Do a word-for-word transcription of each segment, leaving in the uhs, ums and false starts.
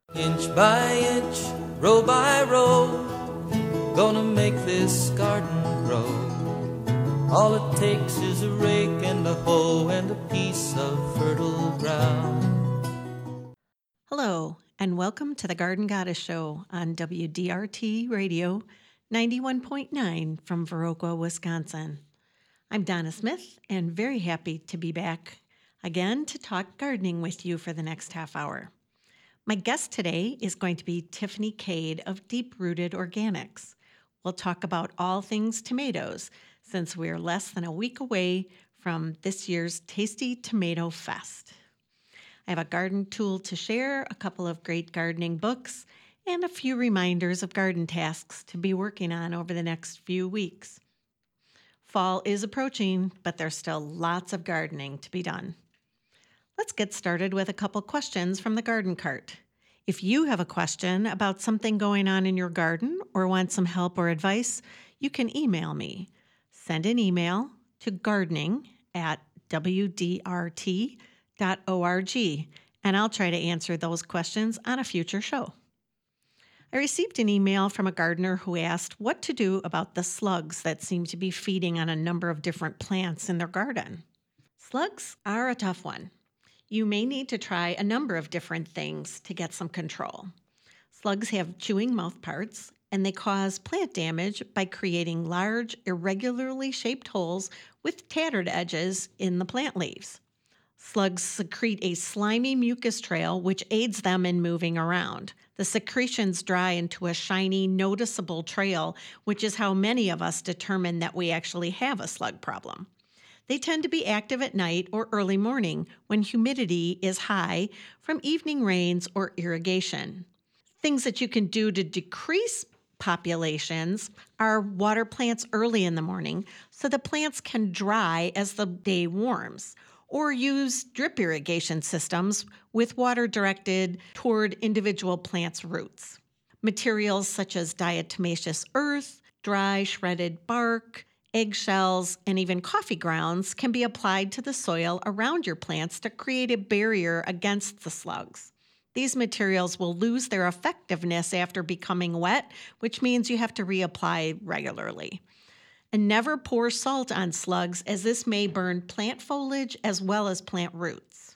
Inch by inch, row by row, gonna make this garden grow. All it takes is a rake and a hoe and a piece of fertile ground. Hello, and welcome to the Garden Goddess Show on W D R T Radio ninety-one point nine from Viroqua, Wisconsin. I'm Donna Smith, and very happy to be back again to talk gardening with you for the next half hour. My guest today is going to be Tiffany Cade of Deep Rooted Organics. We'll talk about all things tomatoes, since we're less than a week away from this year's Tasty Tomato Fest. I have a garden tool to share, a couple of great gardening books, and a few reminders of garden tasks to be working on over the next few weeks. Fall is approaching, but there's still lots of gardening to be done. Let's get started with a couple questions from the garden cart. If you have a question about something going on in your garden or want some help or advice, you can email me. Send an email to gardening at w d r t dot org, and I'll try to answer those questions on a future show. I received an email from a gardener who asked what to do about the slugs that seem to be feeding on a number of different plants in their garden. Slugs are a tough one. You may need to try a number of different things to get some control. Slugs have chewing mouthparts, and they cause plant damage by creating large, irregularly shaped holes with tattered edges in the plant leaves. Slugs secrete a slimy mucus trail which aids them in moving around. The secretions dry into a shiny, noticeable trail, which is how many of us determine that we actually have a slug problem. They tend to be active at night or early morning when humidity is high from evening rains or irrigation. Things that you can do to decrease populations are water plants early in the morning so the plants can dry as the day warms, or use drip irrigation systems with water directed toward individual plants' roots. Materials such as diatomaceous earth, dry shredded bark, eggshells, and even coffee grounds can be applied to the soil around your plants to create a barrier against the slugs. These materials will lose their effectiveness after becoming wet, which means you have to reapply regularly. And never pour salt on slugs, as this may burn plant foliage as well as plant roots.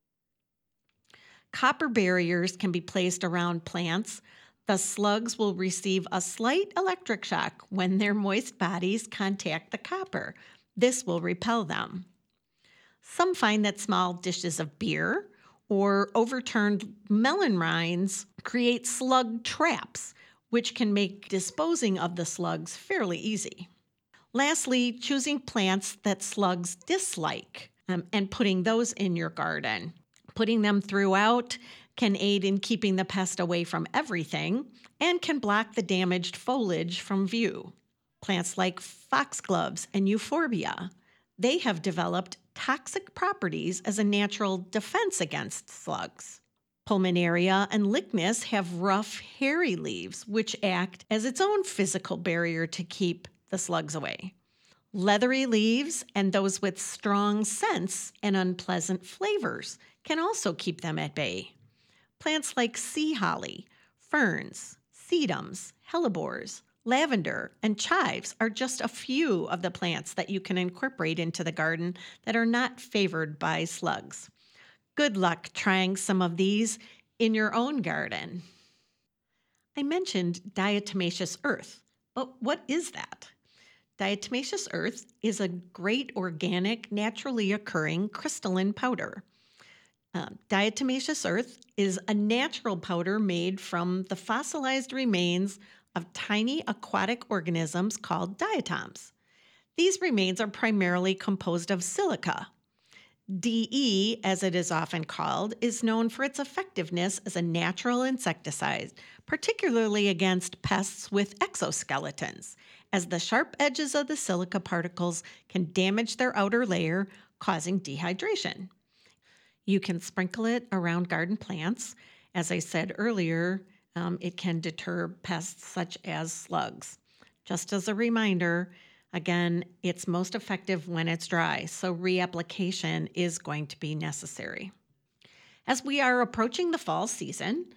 Copper barriers can be placed around plants. The slugs will receive a slight electric shock when their moist bodies contact the copper. This will repel them. Some find that small dishes of beer or overturned melon rinds create slug traps, which can make disposing of the slugs fairly easy. Lastly, choosing plants that slugs dislike um, and putting those in your garden. Putting them throughout can aid in keeping the pest away from everything and can block the damaged foliage from view. Plants like foxgloves and euphorbia, they have developed toxic properties as a natural defense against slugs. Pulmonaria and Lychnis have rough, hairy leaves, which act as its own physical barrier to keep the slugs away. Leathery leaves and those with strong scents and unpleasant flavors can also keep them at bay. Plants like sea holly, ferns, sedums, hellebores, lavender, and chives are just a few of the plants that you can incorporate into the garden that are not favored by slugs. Good luck trying some of these in your own garden. I mentioned diatomaceous earth, but what is that? Diatomaceous earth is a great organic, naturally occurring crystalline powder. Uh, diatomaceous earth is a natural powder made from the fossilized remains of tiny aquatic organisms called diatoms. These remains are primarily composed of silica. D E, as it is often called, is known for its effectiveness as a natural insecticide, particularly against pests with exoskeletons, as the sharp edges of the silica particles can damage their outer layer, causing dehydration. You can sprinkle it around garden plants. As I said earlier, um, it can deter pests such as slugs. Just as a reminder, again, it's most effective when it's dry, so reapplication is going to be necessary. As we are approaching the fall season,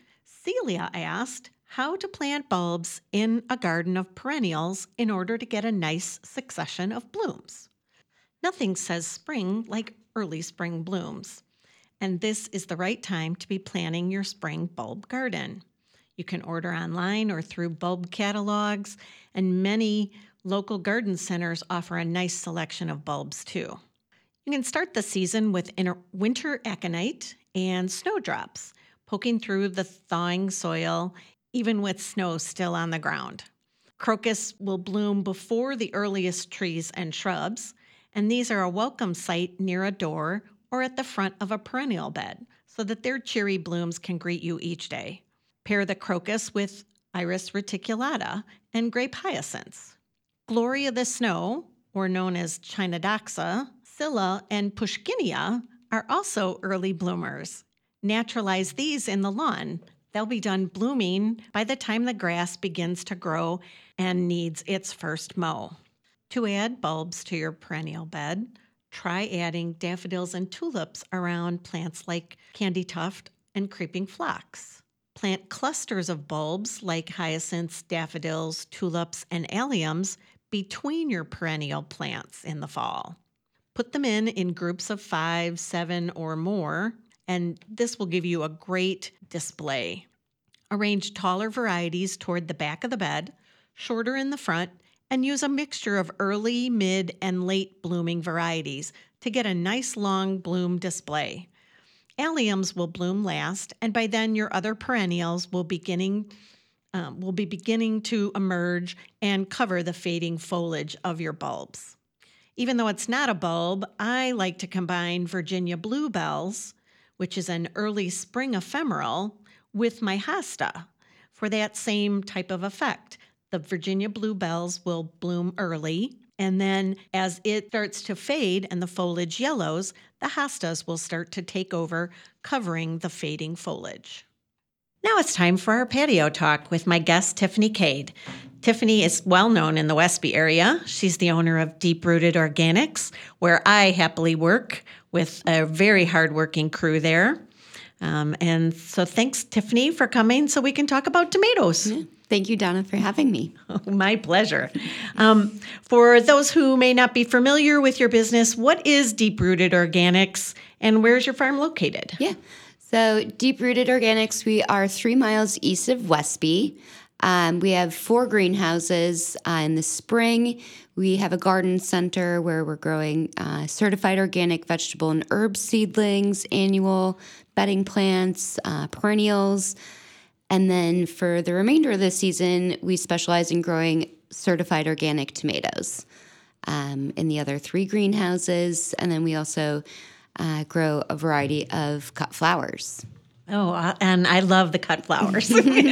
Celia asked how to plant bulbs in a garden of perennials in order to get a nice succession of blooms. Nothing says spring like early spring blooms, and this is the right time to be planting your spring bulb garden. You can order online or through bulb catalogs, and many local garden centers offer a nice selection of bulbs too. You can start the season with winter aconite and snowdrops, poking through the thawing soil, even with snow still on the ground. Crocus will bloom before the earliest trees and shrubs, and these are a welcome sight near a door or at the front of a perennial bed so that their cheery blooms can greet you each day. Pair the crocus with Iris reticulata and grape hyacinths. Glory of the Snow, or known as Chinadoxa, Scilla, and Pushkinia are also early bloomers. Naturalize these in the lawn. They'll be done blooming by the time the grass begins to grow and needs its first mow. To add bulbs to your perennial bed, try adding daffodils and tulips around plants like candytuft and creeping phlox. Plant clusters of bulbs like hyacinths, daffodils, tulips, and alliums between your perennial plants in the fall. Put them in in groups of five, seven, or more, and this will give you a great display. Arrange taller varieties toward the back of the bed, shorter in the front, and use a mixture of early, mid, and late blooming varieties to get a nice long bloom display. Alliums will bloom last, and by then your other perennials will beginning um, will be beginning to emerge and cover the fading foliage of your bulbs. Even though it's not a bulb, I like to combine Virginia bluebells, which is an early spring ephemeral, with my hosta for that same type of effect. The Virginia bluebells will bloom early, and then as it starts to fade and the foliage yellows, the hostas will start to take over, covering the fading foliage. Now it's time for our patio talk with my guest, Tiffany Cade. Tiffany is well known in the Westby area. She's the owner of Deep Rooted Organics, where I happily work with a very hardworking crew there. Um, and so thanks, Tiffany, for coming so we can talk about tomatoes. Yeah. Thank you, Donna, for having me. Oh, my pleasure. Um, for those who may not be familiar with your business, what is Deep Rooted Organics and where's your farm located? Yeah. So Deep Rooted Organics, we are three miles east of Westby. Um, we have four greenhouses. Uh, in the spring, we have a garden center where we're growing uh, certified organic vegetable and herb seedlings, annual bedding plants, uh, perennials. And then for the remainder of the season, we specialize in growing certified organic tomatoes um, in the other three greenhouses. And then we also uh, grow a variety of cut flowers. Oh, uh, and I love the cut flowers.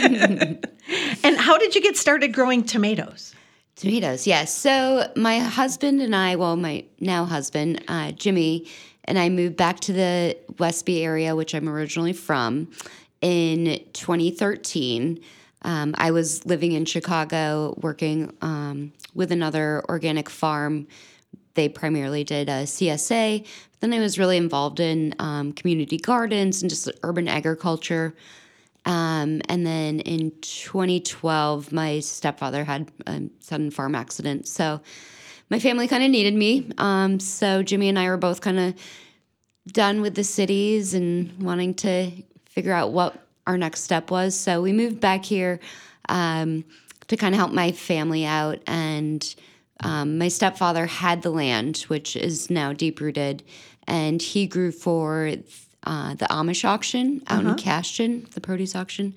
And how did you get started growing tomatoes? Tomatoes, yes. So my husband and I, well, my now husband, uh, Jimmy, and I moved back to the Westby area, which I'm originally from, in twenty thirteen. Um, I was living in Chicago working um, with another organic farm. They primarily did a C S A. But then I was really involved in um, community gardens and just urban agriculture. Um, and then in twenty twelve, my stepfather had a sudden farm accident. So my family kind of needed me. Um, so Jimmy and I were both kind of done with the cities and wanting to figure out what our next step was. So we moved back here um, to kind of help my family out. And um, my stepfather had the land, which is now Deep Rooted, and he grew for uh, the Amish auction out uh-huh. in Cashton, the produce auction.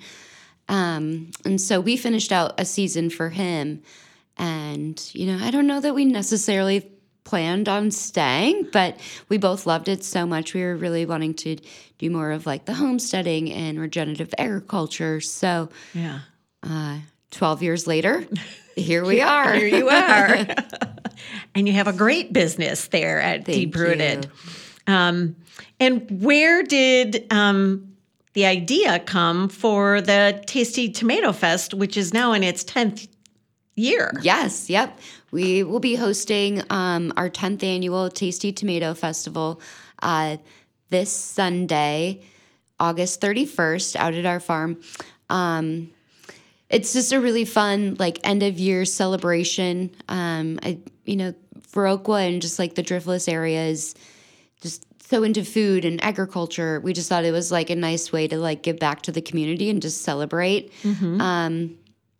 Um, and so we finished out a season for him. And, you know, I don't know that we necessarily planned on staying, but we both loved it so much. We were really wanting to do more of like the homesteading and regenerative agriculture. So yeah, uh, twelve years later, here we are. Here you are. And you have a great business there at Thank Deep Rooted. Um, and where did um, the idea come for the Tasty Tomato Fest, which is now in its tenth year? Yes, yep. We will be hosting um, our tenth annual Tasty Tomato Festival uh, this Sunday, August thirty-first, out at our farm. Um, it's just a really fun, like, end of year celebration. Um, I, you know, Viroqua and just like the Driftless area is just so into food and agriculture. We just thought it was like a nice way to like give back to the community and just celebrate. Mm-hmm. Um,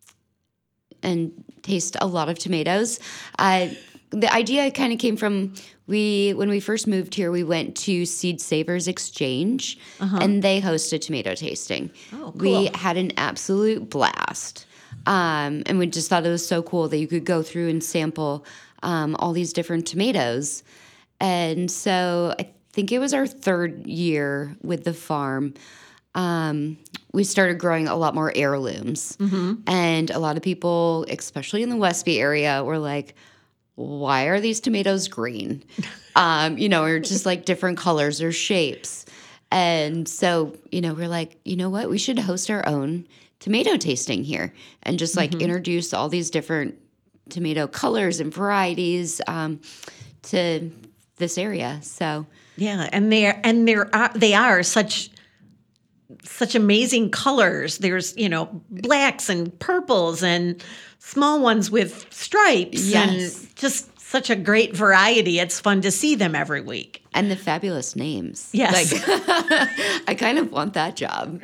and taste a lot of tomatoes. Uh, the idea kind of came from we when we first moved here, we went to Seed Savers Exchange, uh-huh. and they hosted tomato tasting. Oh, cool. We had an absolute blast, um, and we just thought it was so cool that you could go through and sample um, all these different tomatoes. And so I think it was our third year with the farm. Um, we started growing a lot more heirlooms. Mm-hmm. And a lot of people, especially in the Westby area, were like, why are these tomatoes green? um, you know, or just like different colors or shapes. And so, you know, we're like, you know what? We should host our own tomato tasting here and just like mm-hmm. introduce all these different tomato colors and varieties um, to this area. So, yeah. And they're, and they're, uh, they are such... such amazing colors. There's, you know, blacks and purples and small ones with stripes yes. and just such a great variety. It's fun to see them every week. And the fabulous names. Yes. Like, I kind of want that job.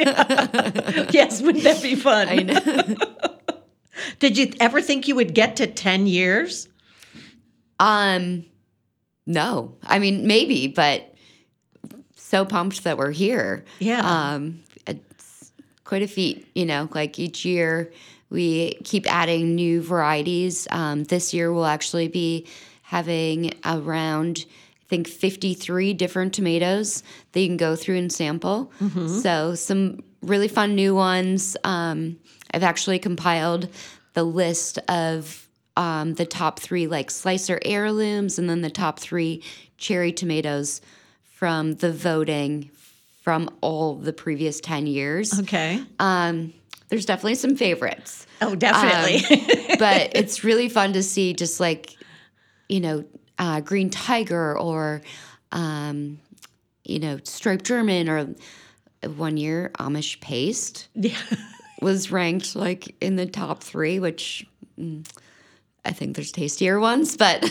Yes, wouldn't that be fun? I know. Did you ever think you would get to ten years? Um, no. I mean, maybe, but so pumped that we're here. Yeah. Um, it's quite a feat, you know, like each year we keep adding new varieties. Um, this year we'll actually be having around, I think, fifty-three different tomatoes that you can go through and sample. Mm-hmm. So some really fun new ones. Um, I've actually compiled the list of um, the top three like slicer heirlooms and then the top three cherry tomatoes from the voting from all the previous ten years. Okay. Um, there's definitely some favorites. Oh, definitely. Um, but it's really fun to see just like, you know, uh, Green Tiger or, um, you know, Striped German or one year Amish Paste yeah. was ranked like in the top three, which... Mm, I think there's tastier ones, but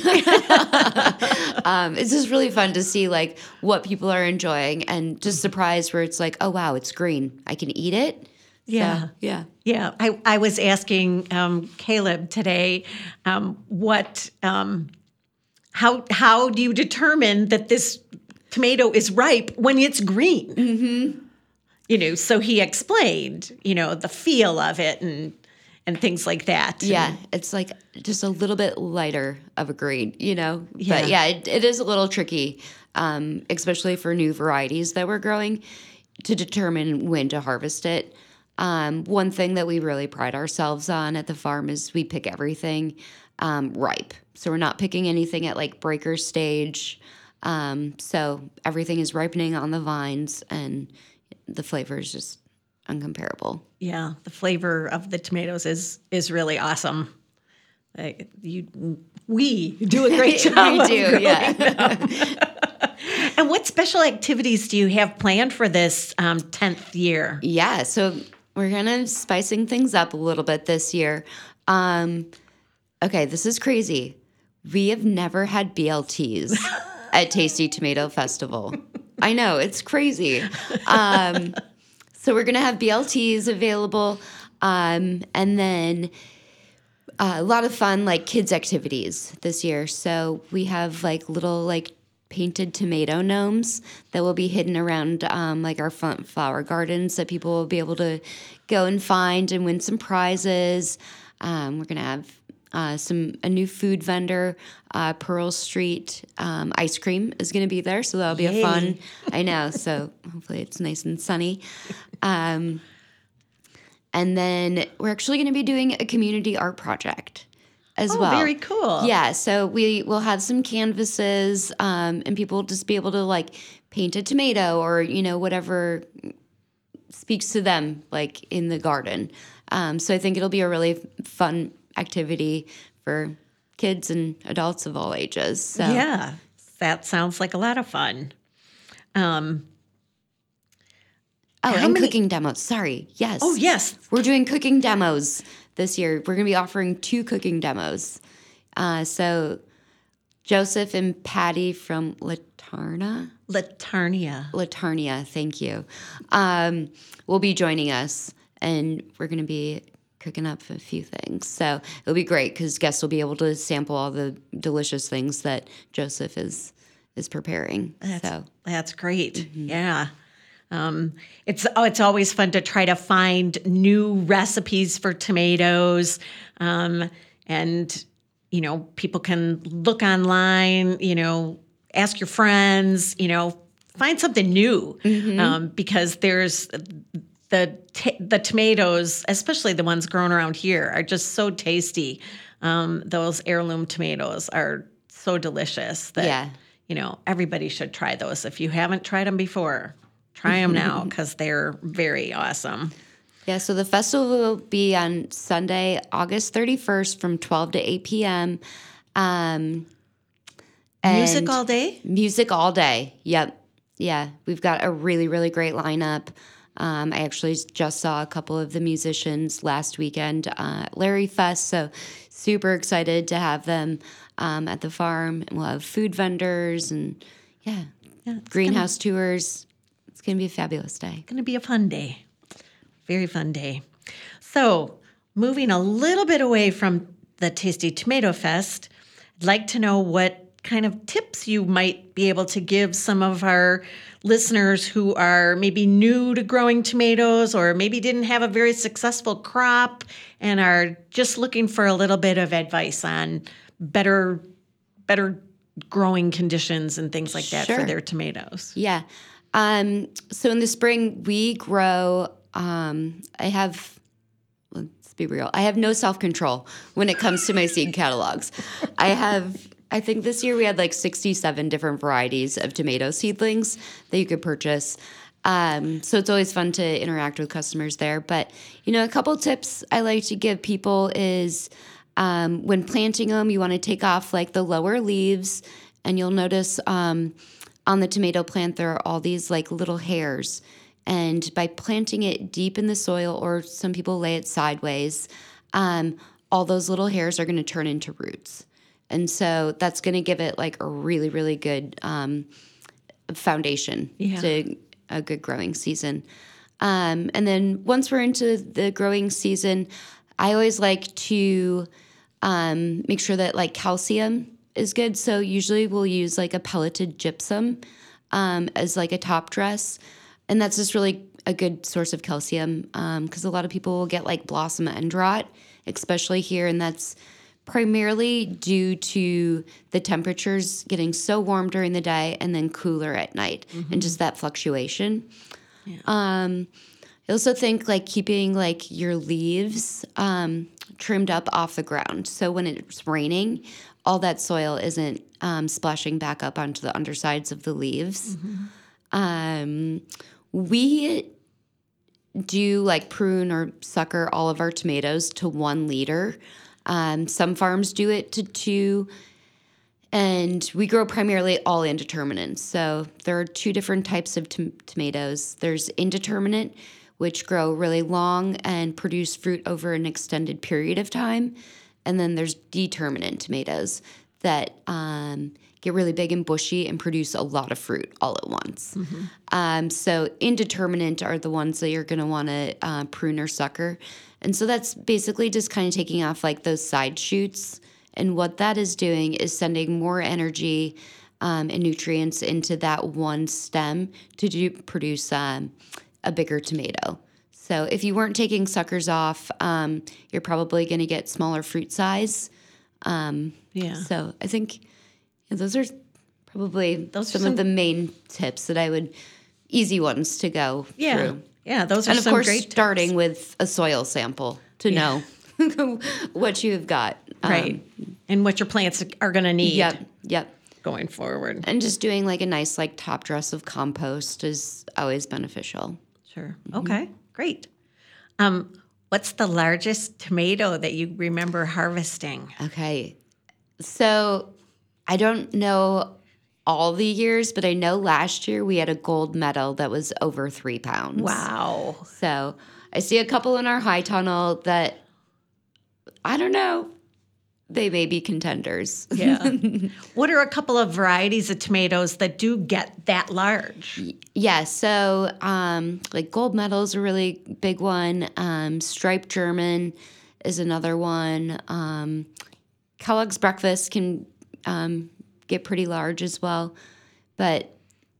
um, it's just really fun to see like what people are enjoying and just surprised where it's like, oh, wow, it's green. I can eat it. Yeah. So, yeah. Yeah. I, I was asking um, Caleb today um, what, um, how, how do you determine that this tomato is ripe when it's green? Mm-hmm. You know, so he explained, you know, the feel of it and and things like that. Yeah, and, it's like just a little bit lighter of a green, you know? Yeah. But yeah, it, it is a little tricky, um, especially for new varieties that we're growing, to determine when to harvest it. Um, one thing that we really pride ourselves on at the farm is we pick everything um, ripe. So we're not picking anything at like breaker stage. Um, so everything is ripening on the vines and the flavor is just uncomparable. Yeah, the flavor of the tomatoes is is really awesome. Uh, you, we do a great job. We do, yeah. And what special activities do you have planned for this um, tenth year? Yeah, so we're kind of spicing things up a little bit this year. Um, okay, this is crazy. We have never had B L Ts at Tasty Tomato Festival. I know, it's crazy. Um So we're going to have B L Ts available, um, and then uh, a lot of fun, like, kids' activities this year. So we have, like, little, like, painted tomato gnomes that will be hidden around, um, like, our front flower gardens that people will be able to go and find and win some prizes. Um, we're going to have uh, some a new food vendor, uh, Pearl Street um, ice cream is going to be there, so that'll be Yay. a fun. I know, so hopefully it's nice and sunny. Um, and then we're actually going to be doing a community art project as oh, well. Very cool. Yeah, so we will have some canvases, um, and people will just be able to like paint a tomato or you know whatever speaks to them, like in the garden. Um, so I think it'll be a really fun activity for kids and adults of all ages. So yeah, that sounds like a lot of fun. Um, Oh, How and many- cooking demos. Sorry. Yes. Oh, yes. We're doing cooking demos this year. We're going to be offering two cooking demos. Uh, so Joseph and Patty from Latarna. Latarnia. Latarnia, thank you. Um, will be joining us, and we're going to be cooking up a few things. So it'll be great because guests will be able to sample all the delicious things that Joseph is is preparing. That's, so that's great. Mm-hmm. Yeah. Um, it's oh, it's always fun to try to find new recipes for tomatoes, um, and you know people can look online. You know, ask your friends. You know, find something new, mm-hmm. um, because there's the t- the tomatoes, especially the ones grown around here, are just so tasty. Um, those heirloom tomatoes are so delicious that yeah. you know everybody should try those. If you haven't tried them before, try them now because they're very awesome. Yeah, so the festival will be on Sunday, August thirty-first from twelve to eight p.m. Um, music all day? Music all day. Yep. Yeah, we've got a really, really great lineup. Um, I actually just saw a couple of the musicians last weekend uh, at Larry Fest, so super excited to have them um, at the farm. And we'll have food vendors and, yeah, yeah greenhouse gonna, tours. It's going to be a fabulous day. It's going to be a fun day. Very fun day. So moving a little bit away from the Tasty Tomato Fest, I'd like to know what kind of tips you might be able to give some of our listeners who are maybe new to growing tomatoes or maybe didn't have a very successful crop and are just looking for a little bit of advice on better better growing conditions and things like that sure. for their tomatoes. Yeah. Um, so in the spring, we grow, um, I have, let's be real, I have no self-control when it comes to my seed catalogs. I have... I think this year we had like sixty-seven different varieties of tomato seedlings that you could purchase. Um, so it's always fun to interact with customers there. But, you know, a couple tips I like to give people is um, when planting them, you want to take off like the lower leaves. And you'll notice um, on the tomato plant there are all these like little hairs. And by planting it deep in the soil, or some people lay it sideways, um, all those little hairs are going to turn into roots. And so that's going to give it like a really, really good um, foundation yeah. to a good growing season. Um, and then once we're into the growing season, I always like to um, make sure that like calcium is good. So usually we'll use like a pelleted gypsum um, as like a top dress. And that's just really a good source of calcium because um, a lot of people will get like blossom end rot, especially here. And that's primarily due to the temperatures getting so warm during the day and then cooler at night, mm-hmm. and just that fluctuation. Yeah. Um, I also think like keeping like your leaves um, trimmed up off the ground. So when it's raining, all that soil isn't um, splashing back up onto the undersides of the leaves. Mm-hmm. Um, we do like prune or sucker all of our tomatoes to one liter. Um, some farms do it to two, and we grow primarily all indeterminate. So there are two different types of tom- tomatoes. There's indeterminate, which grow really long and produce fruit over an extended period of time. And then there's determinate tomatoes that um, get really big and bushy and produce a lot of fruit all at once. Mm-hmm. Um, so indeterminate are the ones that you're going to want to uh, prune or sucker. And so that's basically just kind of taking off like those side shoots. And what that is doing is sending more energy um, and nutrients into that one stem to do, produce um, a bigger tomato. So if you weren't taking suckers off, um, you're probably going to get smaller fruit size. Um, yeah. So I think yeah, those are probably those some, are some of the main tips that I would, easy ones to go yeah. through. Yeah, those are and of some course, great starting tips. with a soil sample to yeah. know what you've got. Right. Um, and what your plants are going to need. Yep, yep. Going forward. And just doing like a nice like top dress of compost is always beneficial. Sure. Mm-hmm. Okay, great. Um, what's the largest tomato that you remember harvesting? Okay. So I don't know all the years, but I know last year we had a gold medal that was over three pounds. Wow. So I see a couple in our high tunnel that, I don't know, they may be contenders. Yeah. What are a couple of varieties of tomatoes that do get that large? Yeah, so um, like gold medal is a really big one. Um, striped German is another one. Um, Kellogg's breakfast can um, get pretty large as well, but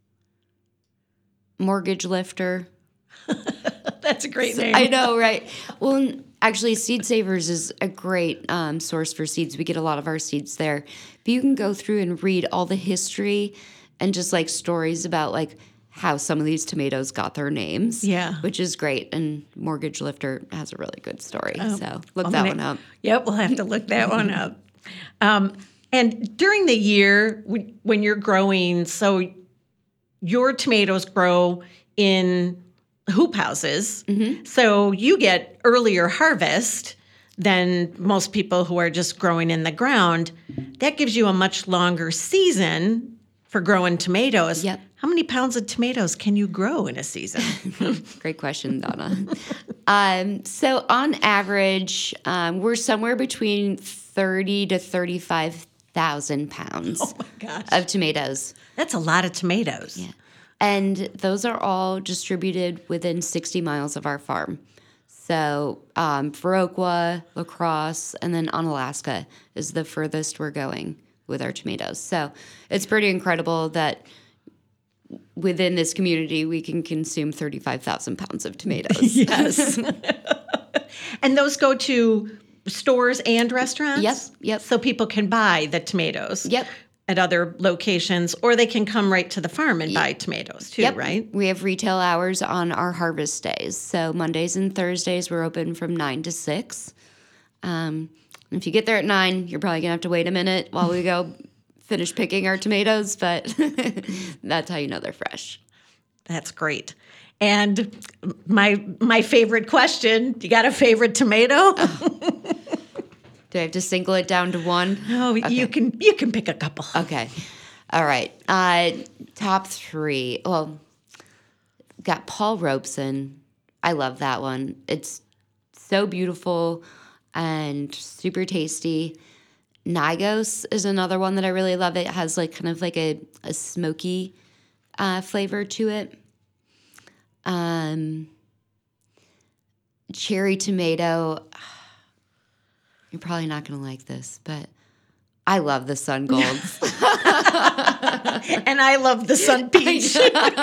mortgage lifter. That's a great name. I know, right? Well, actually, Seed Savers is a great um, source for seeds. We get a lot of our seeds there. But you can go through and read all the history and just like stories about like how some of these tomatoes got their names. Yeah. Which is great. And Mortgage Lifter has a really good story. Oh, so look I'm that gonna, one up. Yep, we'll have to look that one up. Um, and during the year when when you're growing, so your tomatoes grow in hoop houses. Mm-hmm. So you get earlier harvest than most people who are just growing in the ground. That gives you a much longer season for growing tomatoes. Yep. How many pounds of tomatoes can you grow in a season? Great question, Donna. um, so on average, um, we're somewhere between thirty to thirty-five thousand pounds Oh my gosh. of tomatoes. That's a lot of tomatoes. Yeah. And those are all distributed within sixty miles of our farm. So um, Viroqua, La Crosse, and then Onalaska is the furthest we're going with our tomatoes. So it's pretty incredible that within this community we can consume thirty-five thousand pounds of tomatoes. Yes. And those go to stores and restaurants? Yep, yep. So people can buy the tomatoes. Yep. At other locations, or they can come right to the farm and buy tomatoes too, Yep. right? We have retail hours on our harvest days. So Mondays and Thursdays, we're open from nine to six. Um, if you get there at nine, you're probably going to have to wait a minute while we go finish picking our tomatoes, but that's how you know they're fresh. That's great. And my my favorite question, you got a favorite tomato? Oh. Do I have to single it down to one? No, Okay. you can you can pick a couple. Okay. All right. Uh, top three. Well, got Paul Robeson. I love that one. It's so beautiful and super tasty. Nigos is another one that I really love. It has like kind of like a, a smoky uh, flavor to it. Um, cherry tomato. You're probably not going to like this, but I love the Sun Golds. And I love the Sun Peach.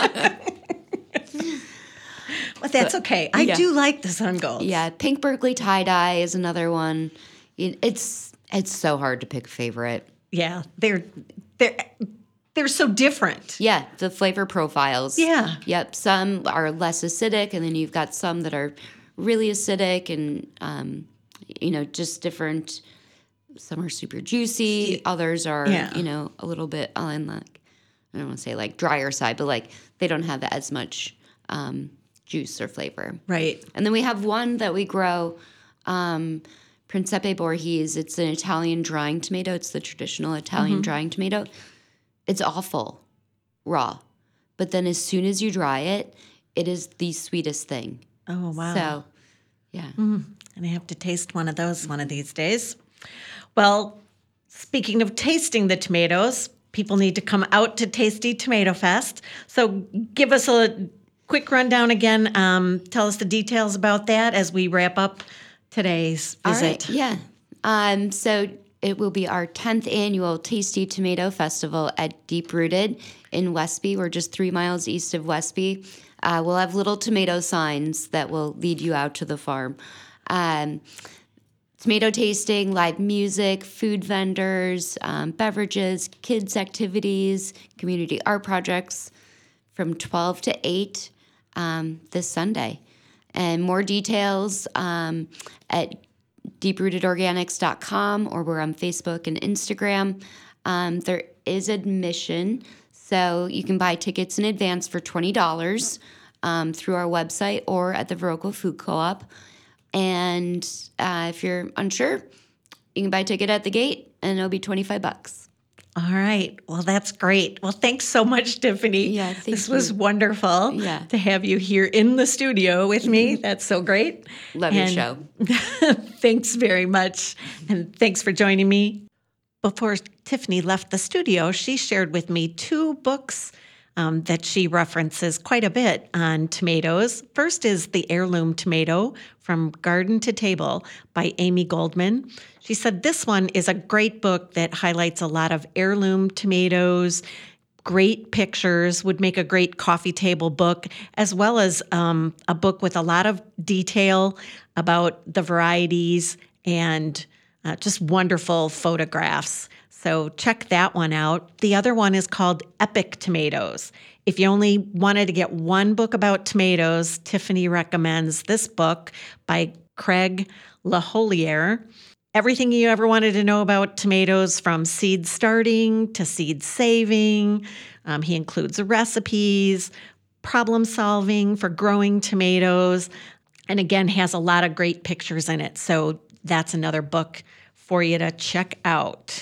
But that's okay. I Yeah. do like the Sun Golds. Yeah, Pink Berkeley tie-dye is another one. It- It's it's so hard to pick a favorite. Yeah, they're they're they're so different. Yeah, the flavor profiles. Yeah. Yep, some are less acidic, and then you've got some that are really acidic and, um, you know, just different. Some are super juicy. Others are, Yeah. you know, a little bit on like, I don't want to say like drier side, but like they don't have as much um, juice or flavor. Right. And then we have one that we grow, um, Principe Borghese. It's an Italian drying tomato. It's the traditional Italian Mm-hmm. drying tomato. It's awful raw. But then as soon as you dry it, it is the sweetest thing. Oh, wow. So, yeah. And I have to taste one of those one of these days. Well, speaking of tasting the tomatoes, people need to come out to Tasty Tomato Fest. So give us a quick rundown again. Um, tell us the details about that as we wrap up today's All visit. right, yeah. Um, so it will be our tenth annual Tasty Tomato Festival at Deep Rooted in Westby. We're just three miles east of Westby. Uh, we'll have little tomato signs that will lead you out to the farm. Um, tomato tasting, live music, food vendors, um, beverages, kids' activities, community art projects from twelve to eight um, this Sunday. And more details um, at deep rooted organics dot com, or we're on Facebook and Instagram. Um, there is admission, so you can buy tickets in advance for twenty dollars um, through our website or at the Viroqua Food Co-op. And uh, if you're unsure, you can buy a ticket at the gate, and it'll be twenty-five bucks. All right. Well, that's great. Well, thanks so much, Tiffany. Yeah, thank This you. was wonderful Yeah. to have you here in the studio with me. That's so great. Love and your show. Thanks very much. And thanks for joining me. Before Tiffany left the studio, she shared with me two books um, that she references quite a bit on tomatoes. First is The Heirloom Tomato, From Garden to Table by Amy Goldman. She said this one is a great book that highlights a lot of heirloom tomatoes, great pictures, would make a great coffee table book, as well as um, a book with a lot of detail about the varieties and uh, just wonderful photographs. So check that one out. The other one is called Epic Tomatoes. If you only wanted to get one book about tomatoes, Tiffany recommends this book by Craig LaHolliere. Everything you ever wanted to know about tomatoes, from seed starting to seed saving. Um, he includes recipes, problem solving for growing tomatoes, and again, has a lot of great pictures in it. So that's another book for you to check out.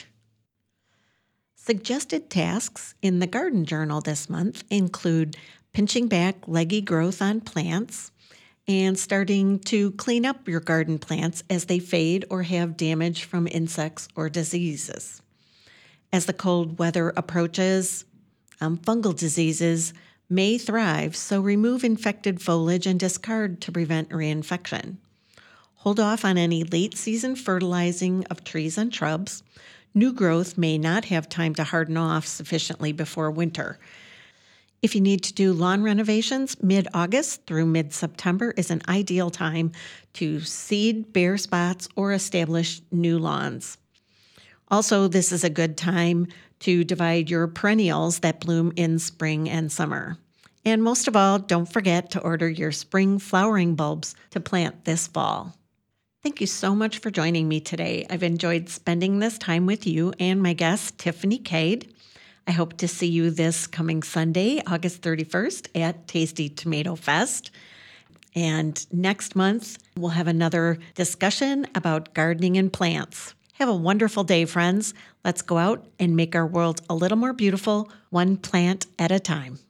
Suggested tasks in the Garden Journal this month include pinching back leggy growth on plants and starting to clean up your garden plants as they fade or have damage from insects or diseases. As the cold weather approaches, um, fungal diseases may thrive, so remove infected foliage and discard to prevent reinfection. Hold off on any late-season fertilizing of trees and shrubs. New growth may not have time to harden off sufficiently before winter. If you need to do lawn renovations, mid-August through mid-September is an ideal time to seed bare spots or establish new lawns. Also, this is a good time to divide your perennials that bloom in spring and summer. And most of all, don't forget to order your spring flowering bulbs to plant this fall. Thank you so much for joining me today. I've enjoyed spending this time with you and my guest, Tiffany Cade. I hope to see you this coming Sunday, August thirty-first, at Tasty Tomato Fest. And next month, we'll have another discussion about gardening and plants. Have a wonderful day, friends. Let's go out and make our world a little more beautiful, one plant at a time.